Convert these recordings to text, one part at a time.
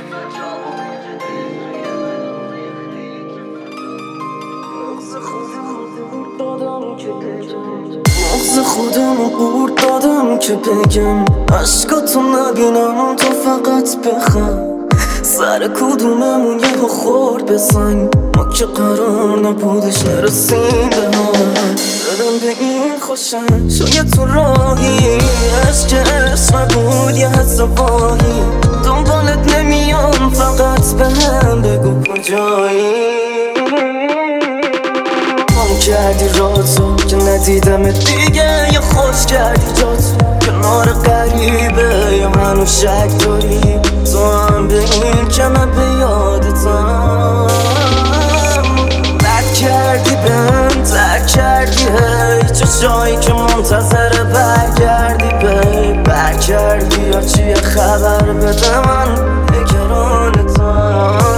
مغز خودمو قورت دادم که بگم عشقاتو نبینم تو فقط بخم سر کدوممون یهو خورد به سنگ ما که قرار نبودش نرسیم به هم دادم به این خوشم شاید تو راهی عشق عشق بود یه حس واهی دنبالت نمیام فقط به هم بگو کجایی کردی رازو که ندیدم دیگه یا خوش کردی جاتو کنار غریبه یا منو شک داری تو هم به این که من به یادتم بد کردی بهم ترک کردی هی چه جایی که منتظر برگردی بی بر کردی یا چیه خبر بده من نگرانتم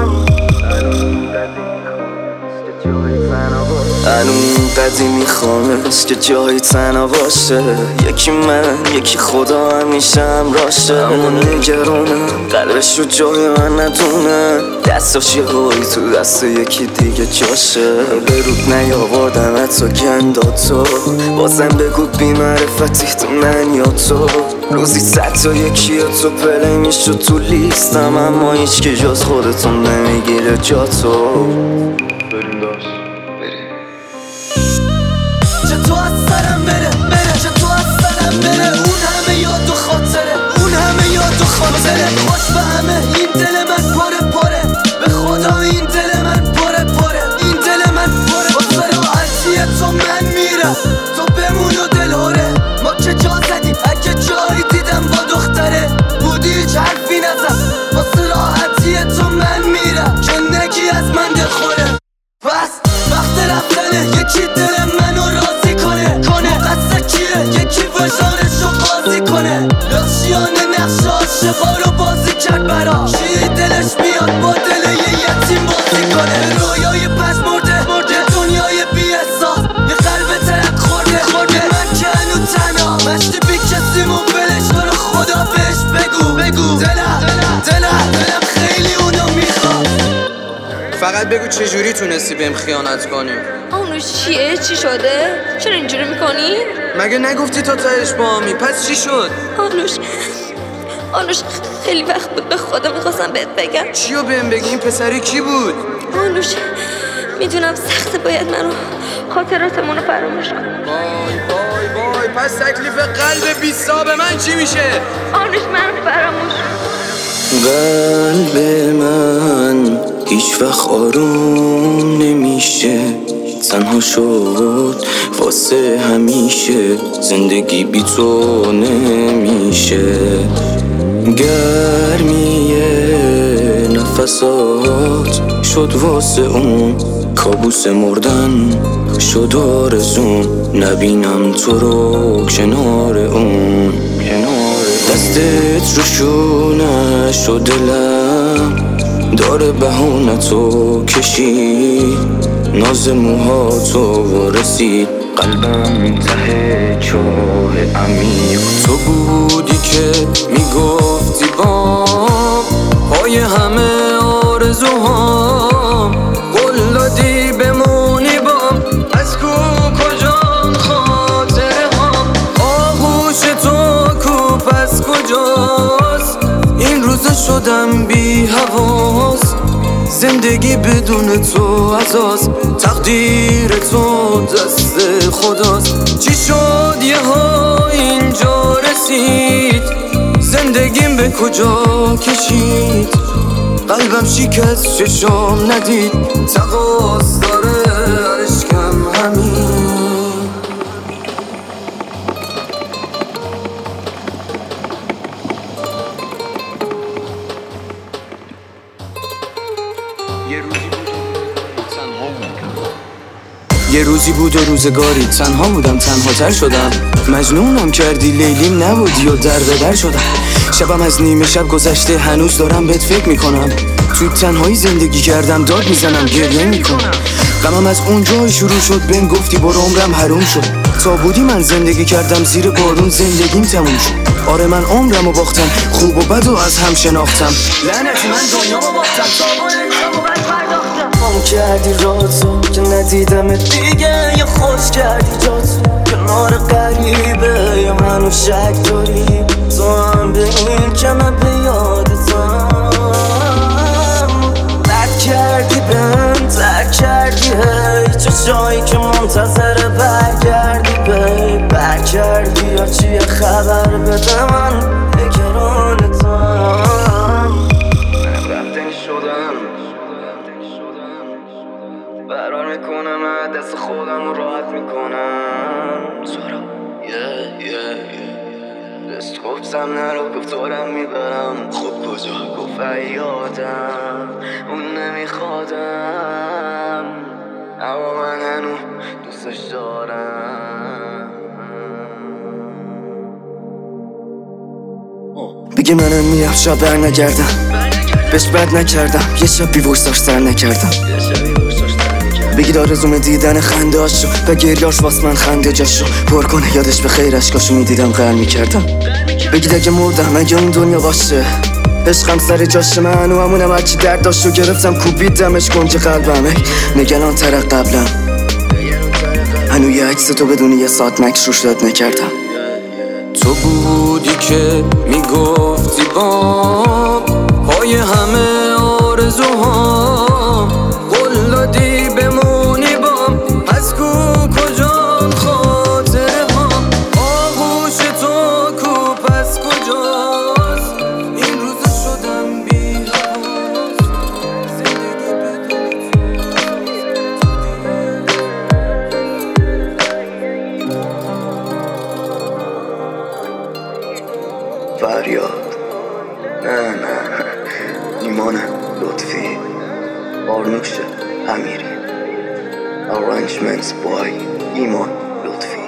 هنوز قدی میخوامش که جایی تنها باشه یکی من یکی خدا همیشه همراشه اما نگرانم قلبش رو جای من ندونه دستاش یه هایی تو دست یکی دیگه جاشه به رود نیاوردم حتی گنداد تو بازم بگو بی معرفتی تو من یا تو روزی 100 تا یکی یا تو پلی میشد تو لیستم اما هیچ که جز خودتون نمیگیره جا تو بریم داشت تو از سرم بره چه تو از سرم بره اون همه یاد و خاطره اون همه یاد و خاطره خوش به همه این دل من پره به خدا این دل من پره این دل من پره واسه راحتی تو من میرم تو بمون و دلهوره ما که جا زدیم اگه جایی دیدم با دختره بودی هیچ حرفی نزد واسه راحتی تو من میرم که نگی از من دلخوره پس وقت رفتنه یکی دل منو راضی کنه قصد کیه یکی وجدانشو بازی کنه لاشیانه نقش عاشقا رو بازی کرد برا چی دلش میاد با دل یه یتیم بازی کنه رویای پس مرده دنیای بی احساس یه قلب ترک خورده من که هنو تنها مشتی بی کسیمو بلش برو خدا بهش بگو دلم خیلی اونو میخواد فقط بگو چجوری تونستی بهم خیانت کنی؟ آنوش چیه؟ چی شده؟ چرا اینجوری میکنی؟ مگه نگفتی تا تهش با همی؟ پس چی شد؟ آنوش خیلی وقت بود به خدا میخواستم بهت بگم. چیو بهم بگی؟ این پسری کی بود؟ آنوش میدونم سخته باید منو خاطراتمونو فراموش کنم. وای پس تکلیف قلب بیستا به من چی میشه؟ آنوش منو فراموش قلب من هیچ وقت آروم نمیشه تنها شد واسه همیشه زندگی بی تو نمیشه گرمی نفسات شد واسه اون کابوس مردن شد آرزون نبینم تو رو کنار اون دستت رو شونه شد دلم داره بهونتو کشید ناز موهاتو ورسید قلبم ته چاه عمیق تو بودی که میگفتی بام پای همه آرزوهام قول دادی بمونی بام از کجان خاطره هام آغوش تو کو پس کجاست این روزا شدم بی حواس زندگی بدون تو عزاست تقدیر تو دست خداست چی شد یه ها اینجا رسید زندگیم به کجا کشید قلبم شکست چشام ندید تقاص داره عشقم همین یه روزی بود و روزگاری تنها بودم تنها تر شدم مجنونم کردی لیلیم نبودی و در شدم شبم از نیمه شب گذشته هنوز دارم بهت فکر میکنم تو تنهایی زندگی کردم داد میزنم گریه میکنم غمم از اونجا شروع شد بهم گفتی برو عمرم حروم شد تا بودی من زندگی کردم زیر بارون زندگیم تموم شد. آره من عمرمو باختم، خوب و بد و از هم شناختم. لعنتی من دنیامو باختم، سامان انسامو بد پرداختم. هم کردی رازو که ندیدمت دیگه، یا خوش کردی جاتو کنار غریبه، یا منو شک داری تو هم به این که من به یادتم. بد کردی بهم ترک کردی هی، چشایی که منتظر برگردی بی برگردی یا چیه خبر بده من نگرانتم. منم رفتنی شدم فرار میکنم از دست خودم رو راحت میکنم. سارا دست گفتم نرو گفت دارم میبرم. خب کجا گفت یادم اون نمیخوادم، اما من هنو دوستش دارم. بگی منم میام شب بر نگردم، بهش بد نکردم، یه شب بیوشتاش سر نکردم. بگی دارزوم دیدن خنده هاشو و گریاش واس من خنده جاشو پر کنه، یادش به خیر اشکاشو میدیدم غر میکردم. بگی اگه مردم اگه اون دنیا باشه، عشقم سر جاشه، من هنو همونم هرچی درد داشتو گرفتم کوبیدمش کنج قلبم. نگران تر قبلم، هنو یه عکس تو بدون یه ساعت مکس روش داد نکردم. تو بودی که میگفتی بام پای همه آرزوهام، قول دادی بمونی بام، از کجا خاطره ها، آغوش تو کو پس کجاست، این روزا شدم بی حواس، زندگی فریاد نه ایمان لطفی آرنوش امیری Arrangements by ایمان لطفی.